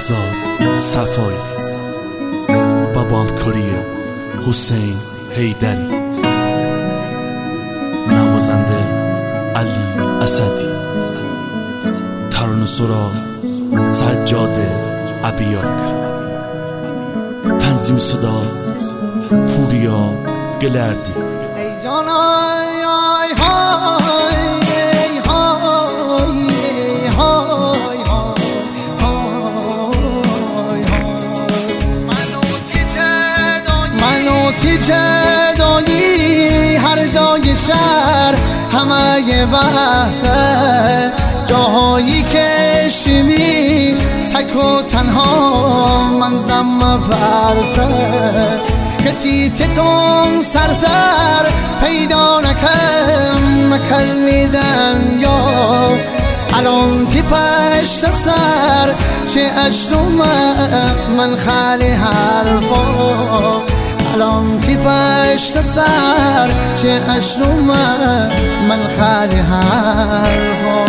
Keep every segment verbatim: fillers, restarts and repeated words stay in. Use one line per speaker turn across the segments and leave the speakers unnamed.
بهزاد صفایی و با همکاری حسین حیدری، نوازنده علی اسدی، ترانه‌سرا سجاد ابیاک، تنظیم صدا پوریا گلردی.
ای جان آی آی های ای های ای های های منو تیچه دانی هر جای شهر همه بحثه، جاهایی که شیمی تک و تنها من زم برسه، که تیتتون سرتر پیدا نکم مکلیدن یا الان تی پشت سر چه اشتوم من خالی حرفا، الان تی پشت سر چه اشتوم من خالی حرفا.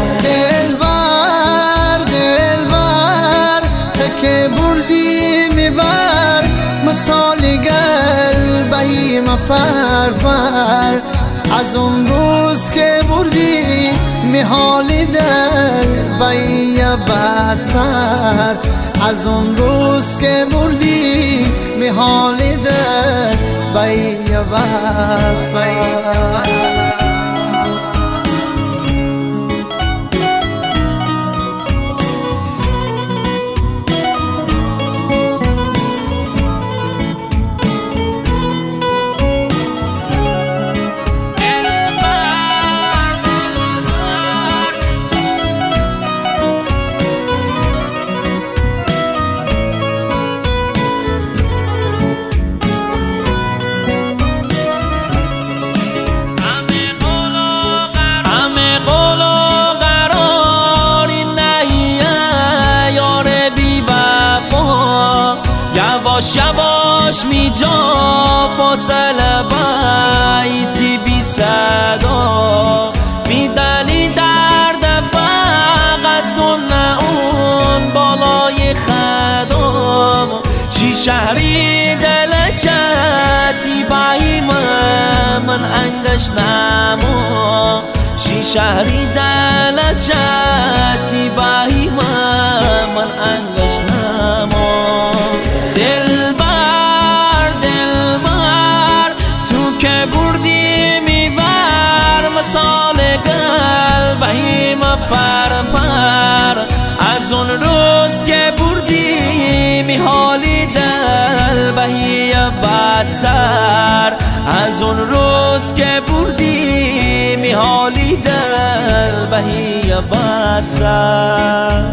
دلبر دلبر تکه بردی میبر مثال قلبی مفرفر، از اون روز که بردی میحالی دل بایی بدتر، از اون روز که بردی میحالی دل بایی بدتر.
یواش یواش می جا فاصله بایتی بی صدا، می دلی درد فقط دونه اون بالای خدام، شی شهری دل چتی بایی من انگش نما، شی شهری دل چتی بایی من انگش نما. مثال قلبی پر پر، از اون روز که بردی میحالی دل بهی بدتر، از اون روز که بردی میحالی دل بهی بدتر.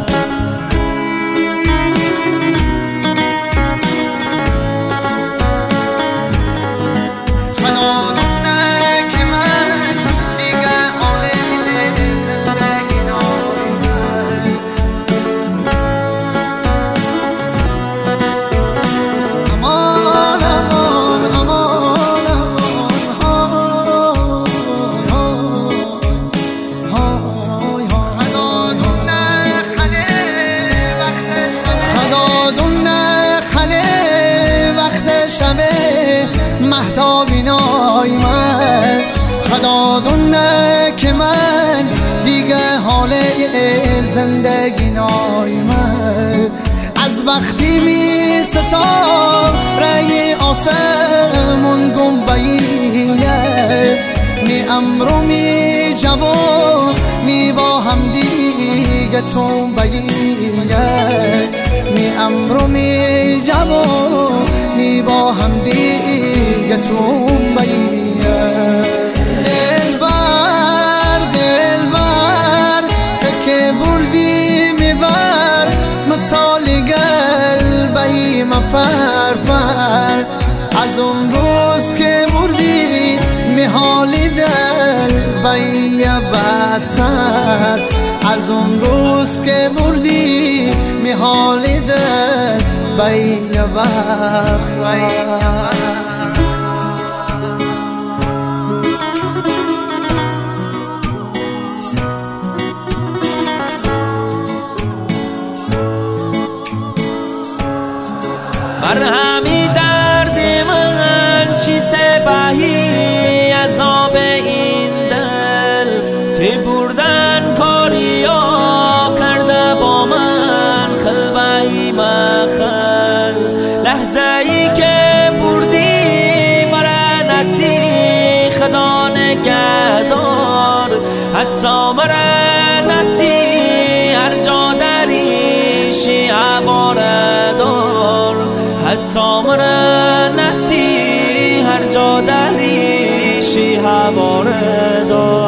مهتابی نای من خدا دونه که من دیگه حال زندگی نای من، از وقتی می ستا رای آسمون گنبهیه، می امرو می جواب می با هم دیگه تو بگیه، می امرو می جواب می با هم دیگه تو بگیه. دلبر دلبر تکه بردی میبر مثال قلبی مفرفر، از اون روز که بردی میحالی دل بایی بدتر، از اون روز که بردی میحالی دل بایی بدتر.
حتی مرنتی هر جا دریشی هواره دار